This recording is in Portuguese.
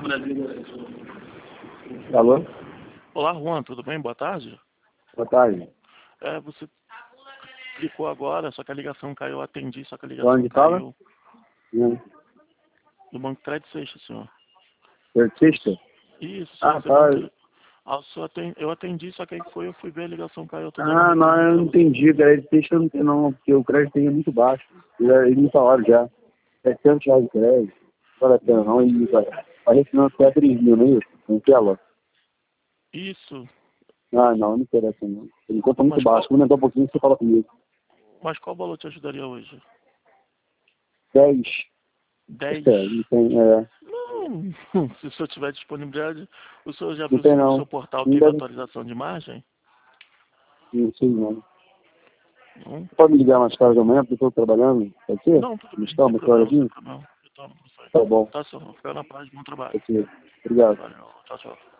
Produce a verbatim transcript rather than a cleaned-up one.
Alô? Olá, Juan, tudo bem? Boa tarde. Boa tarde. É, você clicou agora, só que a ligação caiu, eu atendi, só que a ligação Onde caiu. fala? Hum. Do Banco Trade Seixas, senhor. Artista? Isso, Ah, você tá. perguntou- Ah, só atendi, eu atendi, só que aí foi, eu fui ver a ligação caiu. Eu tô dando Ah, um não, retorno eu pra não você. entendi. Crédito Seixas não tem não, porque o crédito tem é muito baixo. Já, ele me falaram já. setecentos reais de crédito. Não vale a pena não. E parece não até três mil, não é isso? Não quer, lá. Isso. Ah, não, não interessa não. Ele conta muito Mas baixo. qual, Vou aumentar um pouquinho e você fala comigo. mas qual valor te ajudaria hoje? dez. Dez? É, não tem, é, Não, se o senhor tiver disponibilidade, o senhor já não viu tem se no não. seu portal Não teve deve. atualização de margem? Não sei não. Não? Você pode me ligar mais tarde amanhã, porque eu estou trabalhando? Pode ser? Não, tudo Me bem, está sem uma problema, sem horazinha? problema. Eu tomo, não sei. Tá bom. Tá, senhor, fica na paz, bom trabalho. Pode ser. Obrigado. Valeu, tchau, tchau.